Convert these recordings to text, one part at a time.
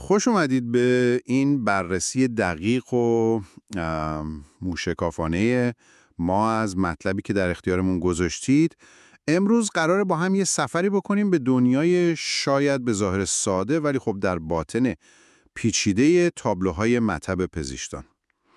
خوش اومدید به این بررسی دقیق و موشکافانه ما از مطلبی که در اختیارمون گذاشتید. امروز قراره با هم یه سفری بکنیم به دنیای شاید به ظاهر ساده ولی خب در باطن پیچیده تابلوهای مطب پزشکان.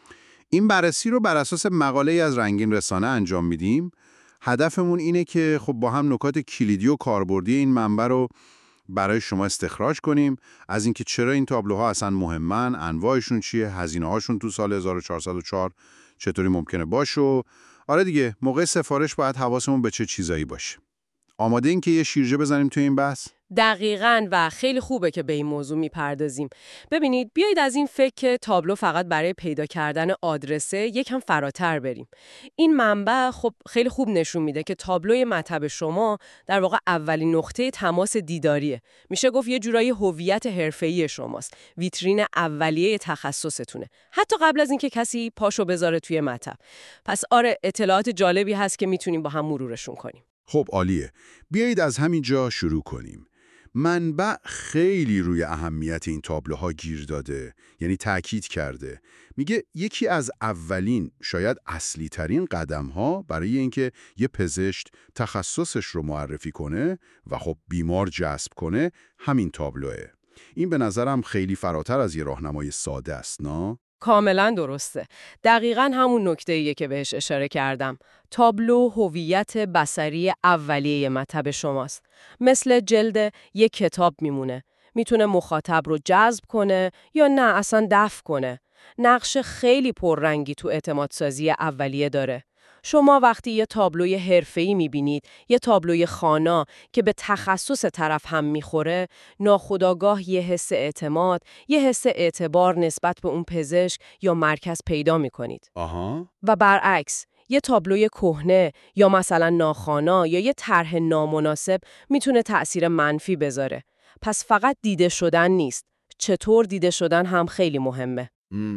این بررسی رو بر اساس مقاله از رنگین رسانه انجام میدیم. هدفمون اینه که خب با هم نکات کلیدی و کاربردی این منبع رو برای شما استخراج کنیم، از اینکه چرا این تابلوها اصلا مهمن، انواعشون چیه، هزینه‌هاشون تو سال 1404 چطوری ممکنه باشه و آره دیگه موقع سفارش باید حواسمون به چه چیزایی باشه. آماده این که یه شیرجه بزنیم تو این بحث؟ دقیقاً و خیلی خوبه که به این موضوع میپردازیم. ببینید بیایید از این فکر که تابلو فقط برای پیدا کردن آدرسه یکم فراتر بریم. این منبع خب خیلی خوب نشون میده که تابلوی مطب شما در واقع اولین نقطه تماس دیداریه. میشه گفت یه جورایی هویت حرفه‌ای شماست. ویترین اولیه تخصصتونه. حتی قبل از اینکه کسی پاشو بذاره توی مطب. پس آره اطلاعات جالبی هست که میتونیم با هم مرورشون کنیم. خب عالیه. بیایید از همین جا شروع کنیم. منبع خیلی روی اهمیت این تابلوها گیر داده، یعنی تأکید کرده. میگه یکی از اولین، شاید اصلی ترین قدم‌ها برای اینکه یه پزشک تخصصش رو معرفی کنه و خب بیمار جذب کنه همین تابلوه. این به نظرم خیلی فراتر از یه راهنمای ساده است، نه؟ کاملا درسته. دقیقاً همون نکته‌ایه که بهش اشاره کردم. تابلو هویت بصری اولیه مطب شماست. مثل جلد یک کتاب میمونه. میتونه مخاطب رو جذب کنه یا نه اصلا دفع کنه. نقش خیلی پررنگی تو اعتمادسازی اولیه داره. شما وقتی یه تابلوی حرفه‌ای می‌بینید، یه تابلوی خوانا که به تخصص طرف هم می‌خوره، ناخودآگاه یه حس اعتماد، یه حس اعتبار نسبت به اون پزشک یا مرکز پیدا می‌کنید. آها. و برعکس، یه تابلوی کهنه یا مثلا ناخوانا یا یه طرح نامناسب میتونه تأثیر منفی بذاره. پس فقط دیده شدن نیست. چطور دیده شدن هم خیلی مهمه.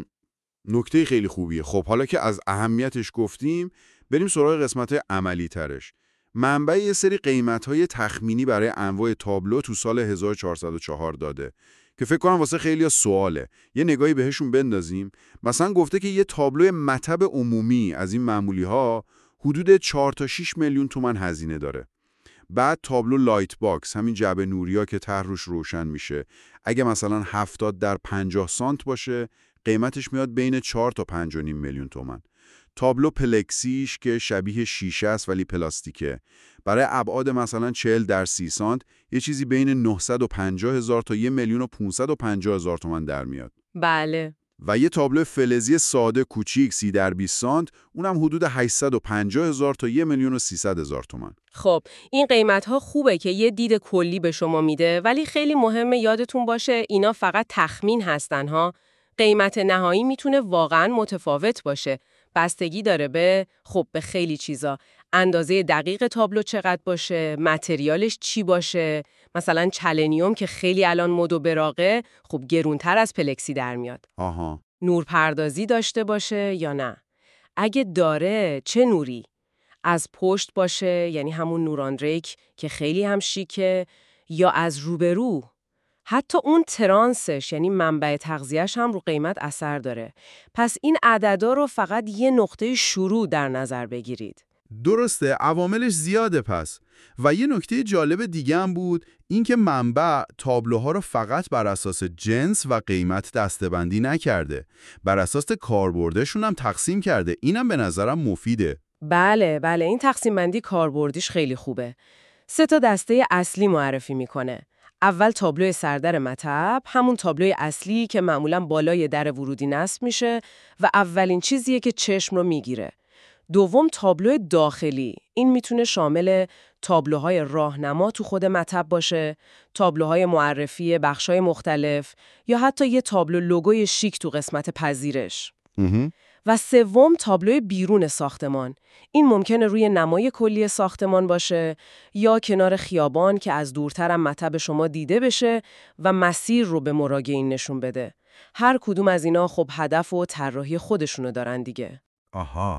نکته خیلی خوبیه. خب حالا که از اهمیتش گفتیم، بریم سراغ قسمت عملی ترش. منبع یه سری قیمت‌های تخمینی برای انواع تابلو تو سال 1404 داده که فکر کنم واسه خیلی‌ها سواله. یه نگاهی بهشون بندازیم. مثلا گفته که یه تابلو مطب عمومی از این معمولی‌ها حدود 4 تا 6 میلیون تومان هزینه داره. بعد تابلو لایت باکس، همین جعبه نوریا که ته روش روشن میشه، اگه مثلا 70 در 50 سانت باشه، قیمتش میاد بین 4 تا 5.5 میلیون تومان. تابلو پلکسیش که شبیه شیشه است ولی پلاستیکه، برای ابعاد مثلا 40 در 30 سانت یه چیزی بین 950,000 تا 1,550,000 تومان در میاد. بله. و یه تابلو فلزی ساده کوچیک 30 در 20 سانت، اونم حدود 850,000 تا 1,300,000 تومان. خب این قیمت‌ها خوبه که یه دید کلی به شما میده، ولی خیلی مهمه یادتون باشه اینا فقط تخمین هستن ها. قیمت نهایی میتونه واقعاً متفاوت باشه. بستگی داره به خیلی چیزا. اندازه دقیق تابلو چقدر باشه، متریالش چی باشه. مثلا چلنیوم که خیلی الان مد و براقه، خب گرونتر از پلکسی در میاد. آها. نورپردازی داشته باشه یا نه؟ اگه داره چه نوری؟ از پشت باشه، یعنی همون نوراندریک که خیلی هم شیکه، یا از روبرو؟ حتی اون ترانسش، یعنی منبع تغذیه‌اش هم رو قیمت اثر داره. پس این عددا رو فقط یه نقطه شروع در نظر بگیرید. درسته، عواملش زیاده پس. و یه نکته جالب دیگه هم بود، این که منبع تابلوها رو فقط بر اساس جنس و قیمت دسته‌بندی نکرده، بر اساس کاربردشون هم تقسیم کرده. اینم به نظرم مفیده. بله، این تقسیم بندی کاربردیش خیلی خوبه. 3 تا دسته اصلی معرفی میکنه. اول تابلو سردر مطب، همون تابلوی اصلی که معمولاً بالای در ورودی نصب میشه و اولین چیزیه که چشم رو میگیره. دوم تابلو داخلی، این میتونه شامل تابلوهای راهنما تو خود مطب باشه، تابلوهای معرفی بخشای مختلف یا حتی یه تابلو لوگوی شیک تو قسمت پذیرش. و سوم تابلوی بیرون ساختمان. این ممکنه روی نمای کلی ساختمان باشه یا کنار خیابان که از دورتر هم مطب شما دیده بشه و مسیر رو به مراجعین نشون بده. هر کدوم از اینا خب هدف و طراحی خودشونو دارن دیگه. آها،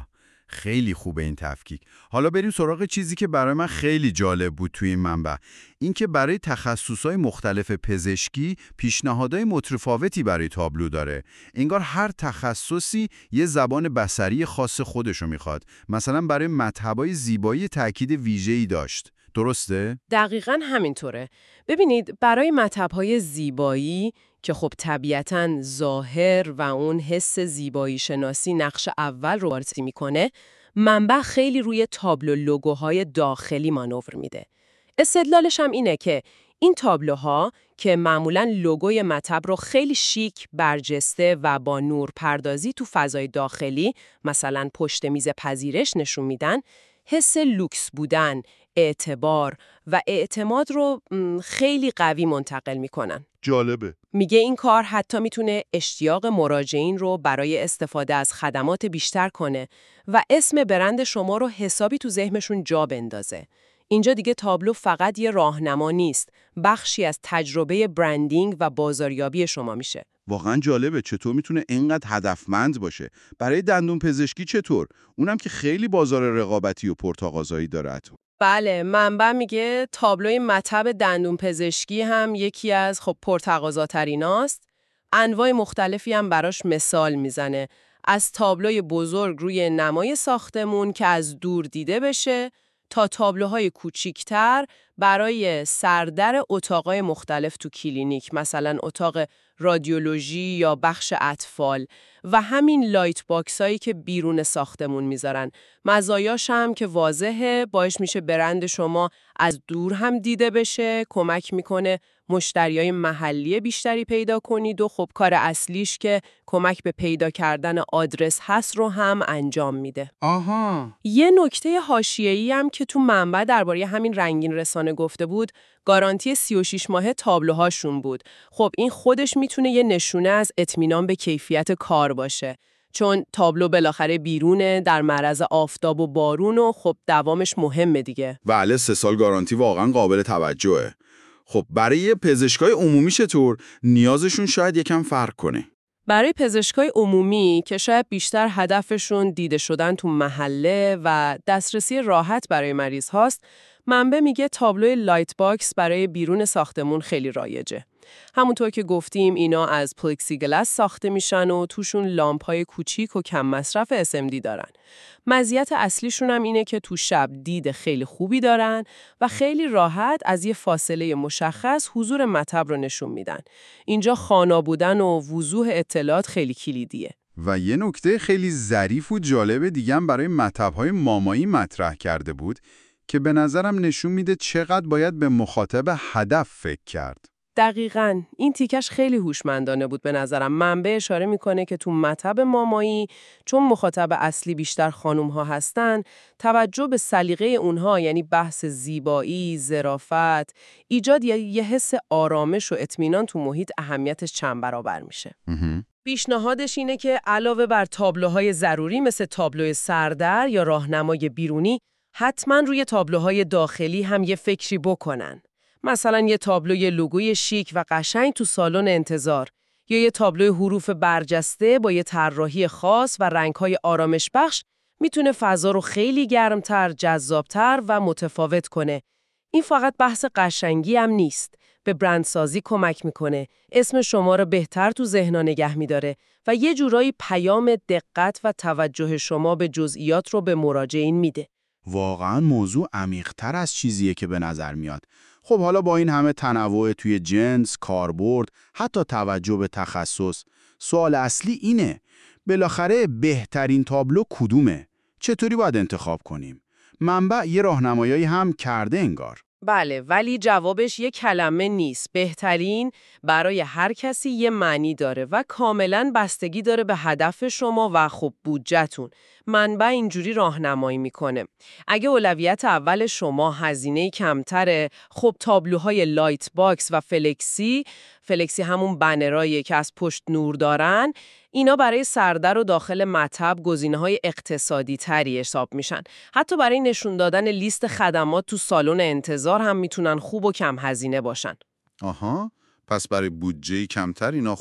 خیلی خوبه این تفکیک. حالا بریم سراغ چیزی که برای من خیلی جالب بود توی این منبع. این که برای تخصصهای مختلف پزشکی پیشنهادهای متفاوتی برای تابلو داره. انگار هر تخصصی یه زبان بصری خاص خودشو میخواد. مثلا برای مطب‌های زیبایی تاکید ویژه‌ای داشت. درسته؟ دقیقاً همینطوره. ببینید برای مطب‌های زیبایی که خب طبیعتاً ظاهر و اون حس زیبایی شناسی نقش اول رو بازی میکنه، منبع خیلی روی تابلو لوگوهای داخلی مانور میده. استدلالش هم اینه که این تابلوها که معمولاً لوگوی مطب رو خیلی شیک، برجسته و با نور پردازی تو فضای داخلی، مثلا پشت میز پذیرش نشون میدن، حس لوکس بودن، اعتبار و اعتماد رو خیلی قوی منتقل میکنن. جالبه. میگه این کار حتی میتونه اشتیاق مراجعین رو برای استفاده از خدمات بیشتر کنه و اسم برند شما رو حسابی تو ذهنشون جا بندازه. اینجا دیگه تابلو فقط یه راهنما نیست، بخشی از تجربه برندینگ و بازاریابی شما میشه. واقعا جالبه چطور میتونه اینقدر هدفمند باشه. برای دندون پزشکی چطور؟ اونم که خیلی بازار رقابتی و پرتقاضایی داره. بله، منبع میگه تابلوی مطب دندون پزشکی هم یکی از پرتقاضاتریناست. انواع مختلفی هم براش مثال میزنه. از تابلوی بزرگ روی نمای ساختمون که از دور دیده بشه تا تابلوهای کوچیکتر برای سردر اتاقای مختلف تو کلینیک، مثلا اتاق رادیولوژی یا بخش اطفال و همین لایت باکس هایی که بیرون ساختمون میذارن. مزایاش هم که واضحه، باعث میشه برند شما از دور هم دیده بشه، کمک میکنه مشتریای محلی بیشتری پیدا کنید و خب کار اصلیش که کمک به پیدا کردن آدرس هست رو هم انجام میده. آها. یه نکته حاشیه‌ای هم که تو منبع درباره همین رنگین رسانه گفته بود، گارانتی 36 ماهه تابلوهاشون بود. خب این خودش میتونه یه نشونه از اطمینان به کیفیت کار باشه. چون تابلو بالاخره بیرونه، در معرض آفتاب و بارون و خب دوامش مهمه دیگه. بله 3 سال گارانتی واقعا قابل توجهه. خب برای پزشکای عمومی چطور؟ نیازشون شاید یکم فرق کنه. برای پزشکای عمومی که شاید بیشتر هدفشون دیده شدن تو محله و دسترسی راحت برای مریض هاست، منبع میگه تابلوی لایت باکس برای بیرون ساختمون خیلی رایجه. همونطور که گفتیم اینا از پلکسیگلاس ساخته میشن و توشون لامپ‌های کوچیک و کم مصرف SMD دارن. مزیت اصلیشون هم اینه که تو شب دید خیلی خوبی دارن و خیلی راحت از یه فاصله مشخص حضور مطب رو نشون میدن. اینجا خوانا بودن و وضوح اطلاعات خیلی کلیدیه. و یه نکته خیلی ظریف و جالب دیگه هم برای مطب‌های مامایی مطرح کرده بود که به نظرم نشون میده چقدر باید به مخاطب هدف فکر کرد. دقیقاً این تیکش خیلی هوشمندانه بود به نظرم. منبع اشاره میکنه که تو مطب مامایی چون مخاطب اصلی بیشتر خانوم ها هستن، توجه به سلیقه اونها، یعنی بحث زیبایی، ظرافت، ایجاد یه حس آرامش و اطمینان تو محیط اهمیتش چند برابر میشه. پیشنهادش اینه که علاوه بر تابلوهای ضروری مثل تابلوی سردر یا راهنمای بیرونی، حتما روی تابلوهای داخلی هم یه فکری بکنن. مثلا یه تابلوی لوگوی شیک و قشنگ تو سالن انتظار یا یه تابلوی حروف برجسته با یه طراحی خاص و رنگ‌های آرامش بخش میتونه فضا رو خیلی گرمتر، جذابتر و متفاوت کنه. این فقط بحث قشنگی هم نیست. به برندسازی کمک میکنه، اسم شما رو بهتر تو ذهنا نگه میداره و یه جورایی پیام دقت و توجه شما به جزئیات رو به مراجعین میده. واقعا موضوع عمیق‌تر از چیزیه که به نظر میاد. خب حالا با این همه تنوع توی جنس، کاربرد، حتی توجه به تخصص، سوال اصلی اینه، بالاخره بهترین تابلو کدومه؟ چطوری باید انتخاب کنیم؟ منبع یه راهنمایی هم کرده انگار. بله، ولی جوابش یه کلمه نیست. بهترین برای هر کسی یه معنی داره و کاملاً بستگی داره به هدف شما و خب بودجه‌تون. منبع اینجوری راهنمایی میکنه. اگه اولویت اول شما هزینه کمتره، خب تابلوهای لایت باکس و فلکسی همون بنرایی که از پشت نور دارن، اینا برای سردر و داخل مطب گزینه‌های اقتصادی تری حساب میشن. حتی برای نشون دادن لیست خدمات تو سالن انتظار هم میتونن خوب و کم هزینه باشن. آها، پس برای بودجه کمتر اینا خوبن.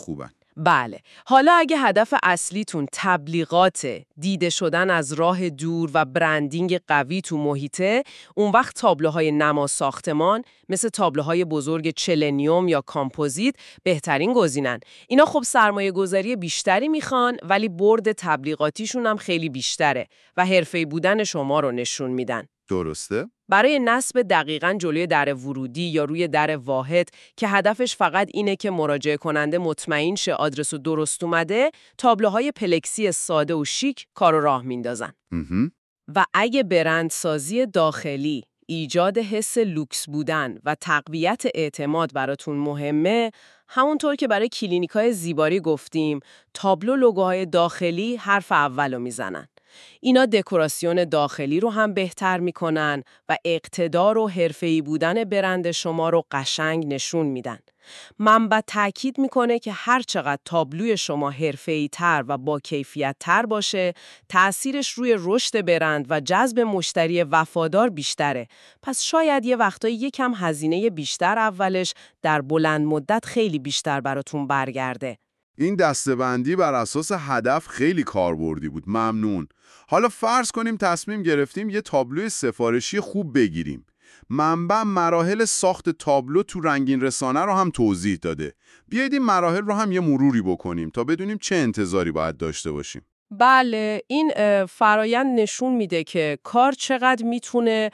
بله. حالا اگه هدف اصلیتون تبلیغات، دیده شدن از راه دور و برندینگ قوی تو محیطه، اون وقت تابلوهای نما ساختمان مثل تابلوهای بزرگ چلنیوم یا کامپوزیت بهترین گزینن. اینا خب سرمایه گذاری بیشتری میخوان ولی برد تبلیغاتیشون هم خیلی بیشتره و حرفه‌ای بودن شما رو نشون میدن. درسته؟ برای نصب دقیقاً جلوی در ورودی یا روی در واحد که هدفش فقط اینه که مراجعه کننده مطمئن شه آدرس درست اومده، تابلوهای پلکسی ساده و شیک کارو راه میندازن. و اگه برندسازی داخلی، ایجاد حس لوکس بودن و تقویت اعتماد براتون مهمه، همونطور که برای کلینیکای زیبایی گفتیم، تابلو لوگوهای داخلی حرف اولو میزنن. اینا دکوراسیون داخلی رو هم بهتر میکنن و اقتدار و حرفه‌ای بودن برند شما رو قشنگ نشون میدن. منبع تأکید میکنه که هر چقدر تابلوی شما حرفه‌ای تر و با کیفیت تر باشه، تأثیرش روی رشد برند و جذب مشتری وفادار بیشتره. پس شاید یه وقتایی یکم هزینه بیشتر اولش در بلند مدت خیلی بیشتر براتون برگرده. این دسته‌بندی بر اساس هدف خیلی کاربردی بود. ممنون. حالا فرض کنیم تصمیم گرفتیم یه تابلوی سفارشی خوب بگیریم. منبع مراحل ساخت تابلو تو رنگین رسانه رو هم توضیح داده. بیایید این مراحل رو هم یه مروری بکنیم تا بدونیم چه انتظاری باید داشته باشیم. بله، این فرایند نشون میده که کار چقدر میتونه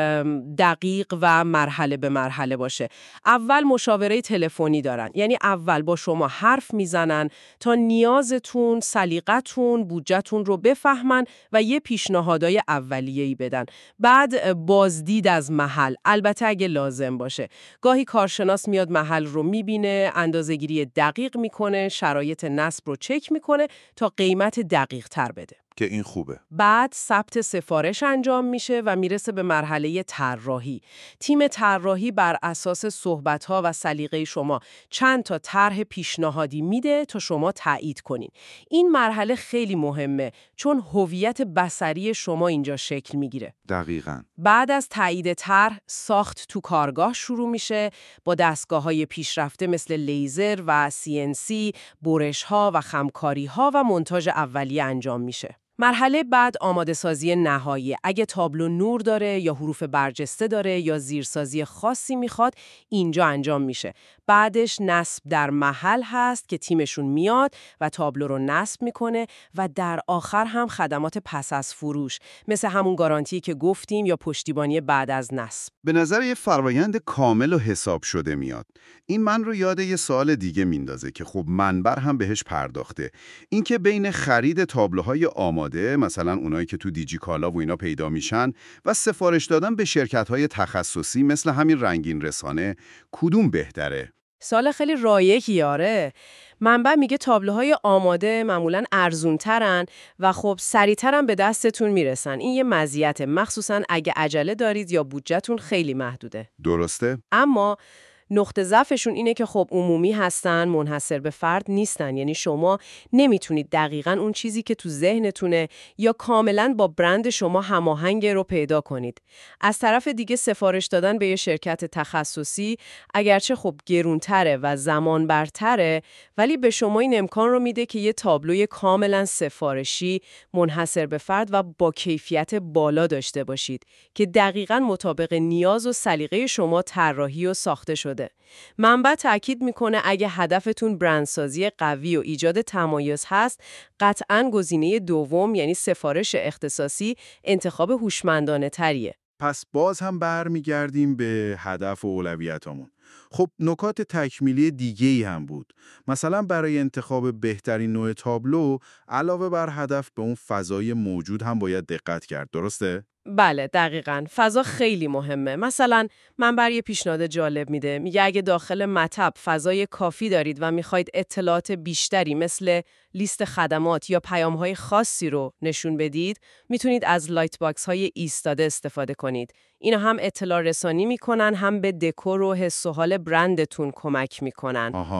دقیق و مرحله به مرحله باشه. اول مشاوره تلفنی دارن، یعنی اول با شما حرف میزنن تا نیازتون، سلیقتون، بودجه‌تون رو بفهمن و یه پیشنهادای اولیه‌ای بدن. بعد بازدید از محل، البته اگه لازم باشه. گاهی کارشناس میاد محل رو میبینه، اندازه‌گیری دقیق میکنه، شرایط نصب رو چک میکنه تا قیمت دقیق تر بده. که این خوبه. بعد ثبت سفارش انجام میشه و میرسه به مرحله طراحی. تیم طراحی بر اساس صحبت‌ها و سلیقه شما چند تا طرح پیشنهادی میده تا شما تایید کنین. این مرحله خیلی مهمه چون هویت بصری شما اینجا شکل میگیره. دقیقاً. بعد از تایید طرح، ساخت تو کارگاه شروع میشه با دستگاه‌های پیشرفته مثل لیزر و CNC، برش‌ها و خمکاری‌ها و مونتاژ اولیه انجام میشه. مرحله بعد آماده سازی نهایی. اگه تابلو نور داره یا حروف برجسته داره یا زیرسازی خاصی میخواد، اینجا انجام میشه. بعدش نصب در محل هست که تیمشون میاد و تابلو رو نصب میکنه و در آخر هم خدمات پس از فروش مثل همون گارانتی که گفتیم یا پشتیبانی بعد از نصب. به نظر یه فرآیند کامل و حساب شده میاد. این من رو یاد یه سوال دیگه میندازه که خب منبر هم بهش پرداخته. اینکه بین خرید تابلوهای آماده، مثلا اونایی که تو دیجیکالا و اینا پیدا میشن، و سفارش دادن به شرکت‌های تخصصی مثل همین رنگین رسانه، کدوم بهتره؟ سوال خیلی رایجی آره. منبع میگه تابلوهای آماده معمولاً ارزونترن و خب سریعترن به دستتون میرسن. این یه مزیته، مخصوصاً اگه عجله دارید یا بودجه‌تون خیلی محدوده. درسته؟ اما نقطه ضعفشون اینه که خب عمومی هستن، منحصر به فرد نیستن. یعنی شما نمیتونید دقیقاً اون چیزی که تو ذهنتونه یا کاملاً با برند شما هماهنگ رو پیدا کنید. از طرف دیگه سفارش دادن به یه شرکت تخصصی اگرچه خب گرونتره و زمان برتره، ولی به شما این امکان رو میده که یه تابلوی کاملاً سفارشی، منحصر به فرد و با کیفیت بالا داشته باشید که دقیقاً مطابق نیاز و سلیقه شما طراحی و ساخته شده. منبع تأکید میکنه اگه هدفتون برندسازی قوی و ایجاد تمایز هست، قطعاً گزینه دوم یعنی سفارش اختصاصی انتخاب هوشمندانه تریه. پس باز هم برمیگردیم به هدف و اولویتامون. خب نکات تکمیلی دیگه‌ای هم بود. مثلا برای انتخاب بهترین نوع تابلو، علاوه بر هدف به اون فضای موجود هم باید دقت کرد، درسته؟ بله دقیقاً، فضا خیلی مهمه. مثلا منبع یه پیشنهاد جالب میده، میگه اگه داخل مطب فضای کافی دارید و میخواید اطلاعات بیشتری مثل لیست خدمات یا پیام‌های خاصی رو نشون بدید، میتونید از لایت باکس های ایستاده استفاده کنید. اینا هم اطلاع رسانی میکنن، هم به دکور و حس و حال برندتون کمک میکنن. آها.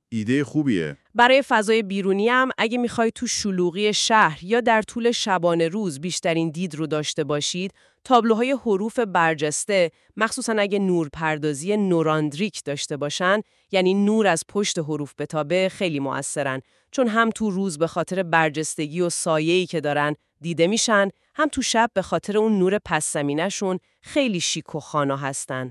ایده خوبیه. برای فضای بیرونی هم اگه میخوای تو شلوغی شهر یا در طول شبانه روز بیشترین دید رو داشته باشید، تابلوهای حروف برجسته، مخصوصا اگه نورپردازی نوراندریک داشته باشن، یعنی نور از پشت حروف بتابه، خیلی مؤثرن، چون هم تو روز به خاطر برجستگی و سایه‌ای که دارن دیده میشن، هم تو شب به خاطر اون نور پس زمینه‌شون خیلی شیک و خوانا هستن.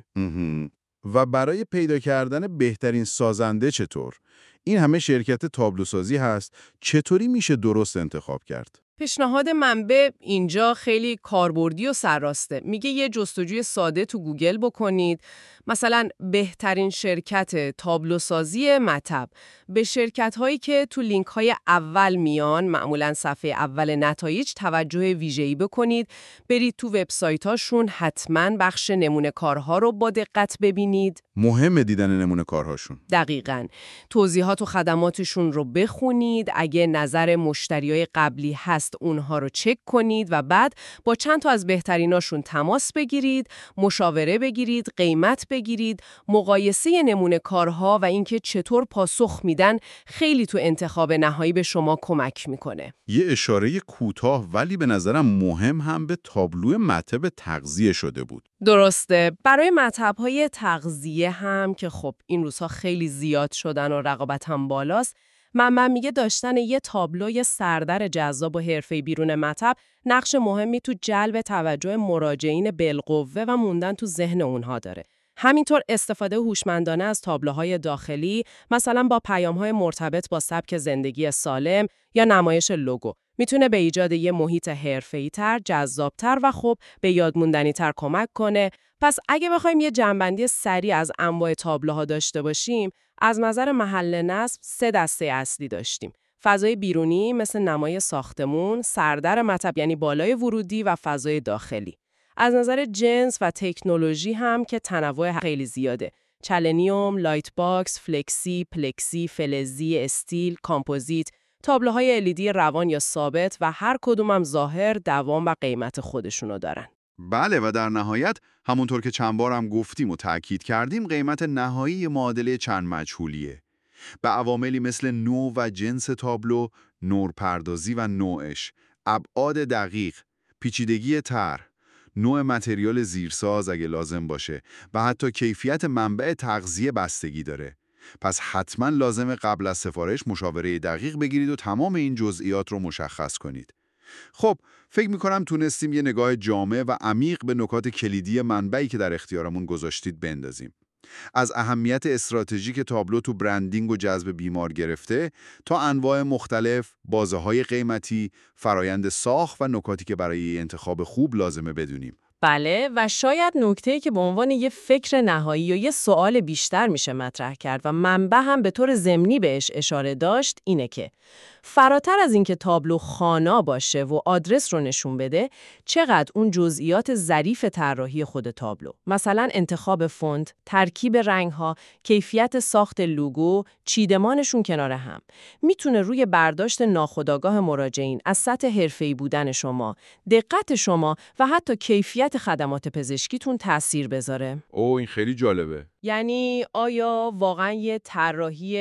و برای پیدا کردن بهترین سازنده چطور؟ این همه شرکت تابلوسازی هست، چطوری میشه درست انتخاب کرد؟ پیشنهاد منبع اینجا خیلی کاربردی و سرراسته. میگه یه جستجوی ساده تو گوگل بکنید، مثلا بهترین شرکت تابلوسازی مطب. به شرکت هایی که تو لینک های اول میان، معمولا صفحه اول نتایج، توجه ویژه‌ای بکنید. برید تو وبسایت هاشون، حتما بخش نمونه کارها رو با دقت ببینید. مهمه دیدن نمونه کارهاشون. دقیقاً. توضیحات و خدماتشون رو بخونید، اگه نظر مشتریای قبلی هست اونها رو چک کنید و بعد با چند تا از بهتریناشون تماس بگیرید، مشاوره بگیرید، قیمت بگیرید. مقایسه نمونه کارها و اینکه چطور پاسخ میدن خیلی تو انتخاب نهایی به شما کمک میکنه. یه اشاره کوتاه ولی به نظرم مهم هم به تابلو مطب تغذیه شده بود. درسته. برای مطب‌های تغذیه هم که خب این روزها خیلی زیاد شدن و رقابت هم بالاست، من میگه داشتن یه تابلوی سردر جذاب و حرفه‌ای بیرون مطب نقش مهمی تو جلب توجه مراجعین بالقوه و موندن تو ذهن اونها داره. همینطور استفاده هوشمندانه از تابلوهای داخلی، مثلا با پیام‌های مرتبط با سبک زندگی سالم یا نمایش لوگو، میتونه به ایجاد یه محیط حرفه‌ای‌تر، جذاب‌تر و خب به یاد موندنی‌تر کمک کنه. پس اگه بخوایم یه جنبندی سریع از انواع تابلوها داشته باشیم، از نظر محل نصب 3 دسته اصلی داشتیم. فضای بیرونی مثل نمای ساختمون، سردر مطب یعنی بالای ورودی و فضای داخلی. از نظر جنس و تکنولوژی هم که تنوع خیلی زیاده. چلنیوم، لایت باکس، فلکسی، پلکسی، فلزی، استیل، کامپوزیت، تابلوهای LED روان یا ثابت و هر کدوم هم ظاهر، دوام و قیمت خودشونو دارن. بله و در نهایت همونطور که چند بار هم گفتیم و تأکید کردیم قیمت نهایی معادله چند مجهولیه. به عواملی مثل نوع و جنس تابلو، نورپردازی و نوعش، ابعاد دقیق، پیچیدگی طرح، نوع متریال زیرساز اگه لازم باشه و حتی کیفیت منبع تغذیه بستگی داره. پس حتما لازمه قبل از سفارش مشاوره دقیق بگیرید و تمام این جزئیات رو مشخص کنید. خب، فکر میکنم تونستیم یه نگاه جامع و عمیق به نکات کلیدی منبعی که در اختیارمون گذاشتید بندازیم. از اهمیت استراتژیک تابلو تو برندینگ و جذب بیمار گرفته تا انواع مختلف، بازه‌های قیمتی، فرایند ساخت و نکاتی که برای انتخاب خوب لازمه بدونیم. بله، و شاید نکته‌ای که به عنوان یه فکر نهایی یا یه سوال بیشتر میشه مطرح کرد و منبع هم به طور ضمنی بهش اشاره داشت اینه که فراتر از اینکه تابلو خوانا باشه و آدرس رو نشون بده، چقدر اون جزئیات ظریف طراحی خود تابلو، مثلا انتخاب فونت، ترکیب رنگ‌ها، کیفیت ساخت لوگو، چیدمانشون کنار هم، میتونه روی برداشت ناخودآگاه مراجعین از سطح حرفه‌ای بودن شما، دقت شما و حتی کیفیت خدمات پزشکیتون تأثیر بذاره. این خیلی جالبه. یعنی آیا واقعا یه طراحی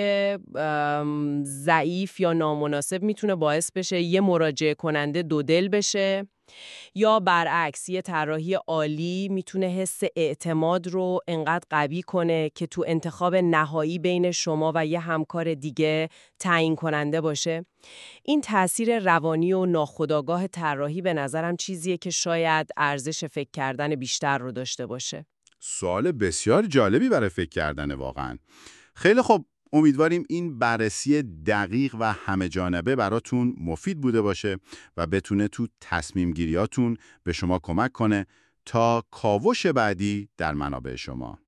ضعیف یا نامناسب میتونه باعث بشه یه مراجعه کننده دودل بشه؟ یا برعکس یه طراحی عالی میتونه حس اعتماد رو انقدر قوی کنه که تو انتخاب نهایی بین شما و یه همکار دیگه تعیین کننده باشه؟ این تأثیر روانی و ناخودآگاه طراحی به نظرم چیزیه که شاید ارزش فکر کردن بیشتر رو داشته باشه. سوال بسیار جالبی برای فکر کردنه واقعا. خیلی خب، امیدواریم این بررسی دقیق و همه جانبه براتون مفید بوده باشه و بتونه تو تصمیم گیریاتون به شما کمک کنه تا کاوش بعدی در منابع شما.